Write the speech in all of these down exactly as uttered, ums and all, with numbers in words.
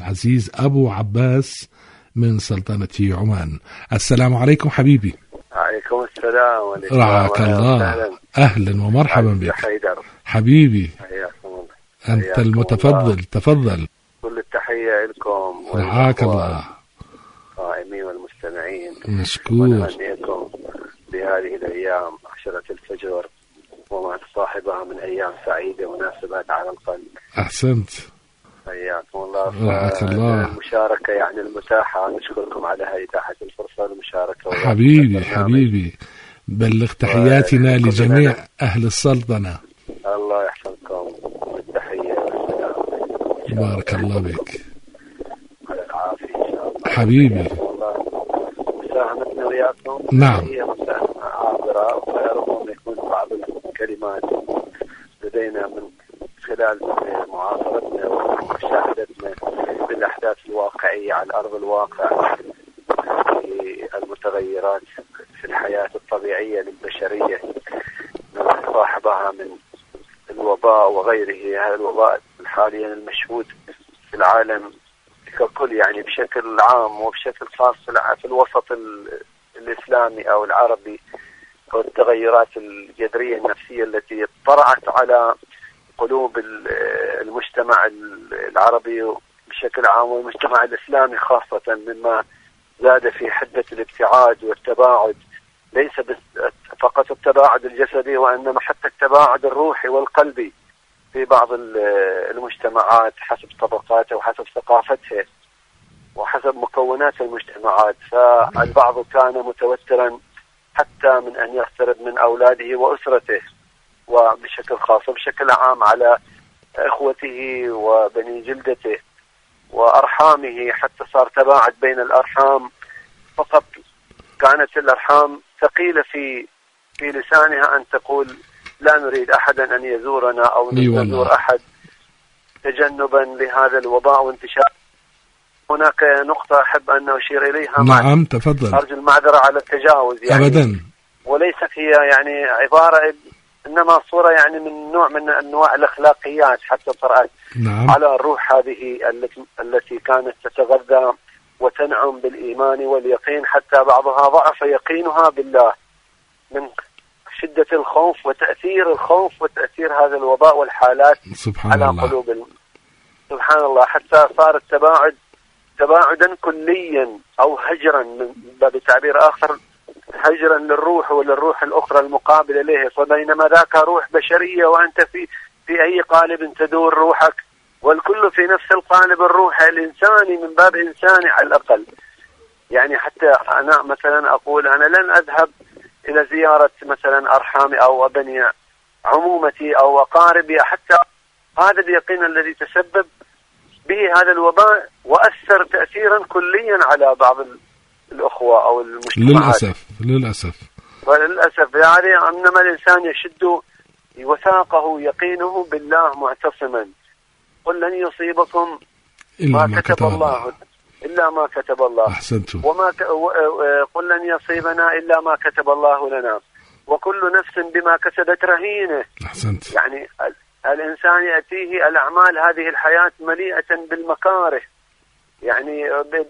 العزيز أبو عباس من سلطنة عمان. السلام عليكم حبيبي. عليكم السلام. رعاك الله. أهلا ومرحبا بك حيدر حبيبي. حياكم الله. أنت المتفضل الله. تفضل. كل التحية لكم. رعاك الله. القائمين والمستمعين. مشكور. ونهنيكم بهذه الأيام عشرة الفجر وما تصاحبها من أيام سعيدة مناسبات على القلب. أحسنت. حياكم الله. رعاك الله. المشاركة يعني المتاحة، نشكركم على هذه إتاحة الفرصة المشاركة. حبيبي حبيبي بلغ تحياتنا لجميع أهل السلطنة. الله يحفظكم والتحية والسلام. بارك الله بك. على العافية إن شاء الله حبيبي. مساهمتنا وياكم نعم هي مساهمة عابرة، وربما يكون بعض الكلمات لدينا من خلال معاصرتنا ومشاهدتنا بالأحداث الواقعية على أرض الواقع في المتغيرات في الحياة الطبيعية للبشرية صاحبها من الوباء وغيره. هذا الوباء حاليا المشهود في العالم ككل يعني بشكل عام وبشكل خاص في الوسط الإسلامي أو العربي، والتغيرات الجذرية النفسية التي طرأت على قلوب المجتمع العربي بشكل عام والمجتمع الإسلامي خاصة، مما زاد في حدة الابتعاد والتباعد، ليس فقط التباعد الجسدي وإنما حتى التباعد الروحي والقلبي في بعض المجتمعات حسب طبقاتها وحسب ثقافتها وحسب مكونات المجتمعات. فالبعض كان متوترا حتى من أن يقترب من أولاده وأسرته، وبشكل خاص وبشكل عام على إخوته وبني جلدته وأرحامه، حتى صار تباعد بين الأرحام. فقط كانت الأرحام ثقيلة في في لسانها أن تقول لا نريد أحدا أن يزورنا أو نزور أحد تجنبا لهذا الوباء وانتشار. هناك نقطة أحب أن أشير إليها. نعم تفضل. أرجو المعذرة على التجاوز يعني. أبدا. وليست هي يعني عبارة، إنما صورة يعني من نوع من أنواع الأخلاقيات حتى طرأت نعم. على الروح هذه التي التي كانت تتغذى وتنعم بالإيمان واليقين، حتى بعضها ضعف يقينها بالله من شدة الخوف وتأثير الخوف وتأثير هذا الوباء والحالات سبحان على الله. قلوب ال... سبحان الله. حتى صار التباعد تباعدا كليا أو هجرا من باب تعبير آخر، هجرا للروح وللروح الأخرى المقابلة له. فبينما ذاك روح بشرية وأنت في في أي قالب تدور روحك، والكل في نفس القالب الروح الإنساني من باب إنساني على الأقل. يعني حتى أنا مثلا أقول أنا لن أذهب إلى زيارة مثلا أرحامي أو أبني عمومتي أو أقاربي، حتى هذا اليقين الذي تسبب به هذا الوباء وأثر تأثيرا كليا على بعض الأخوة أو المجتمعات. للأسف للأسف وللأسف يعني أنما الإنسان يشد وثاقه يقينه بالله معتصما. قل لن يصيبكم إلا ما, ما كتب, كتب الله, الله إلا ما كتب الله. أحسنتم. وما ك... قل لن يصيبنا إلا ما كتب الله لنا وكل نفس بما كسبت رهينة. أحسنت. يعني الإنسان يأتيه الأعمال هذه الحياة مليئة بالمكاره، يعني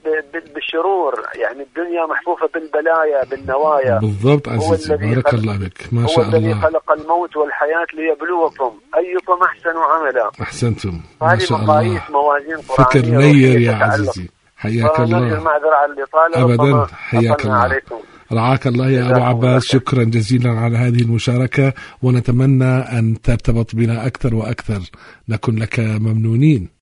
بالشرور، يعني الدنيا محفوفة بالبلايا بالنوايا. بالضبط عزيزي بارك الله بك. ما شاء الله. هو الذي خلق الموت والحياة ليبلوكم أيكم أحسن عملا. أحسنتم ما شاء الله. هذه مقاييس موازين قرآنية. فكر نير يا عزيزي. حياك الله. المعذرة على الإطالة. أبدا حياك الله. عليكم. رعاك الله يا أبو عباس. شكرا جزيلا على هذه المشاركة، ونتمنى أن ترتبط بنا أكثر وأكثر، نكون لك ممنونين.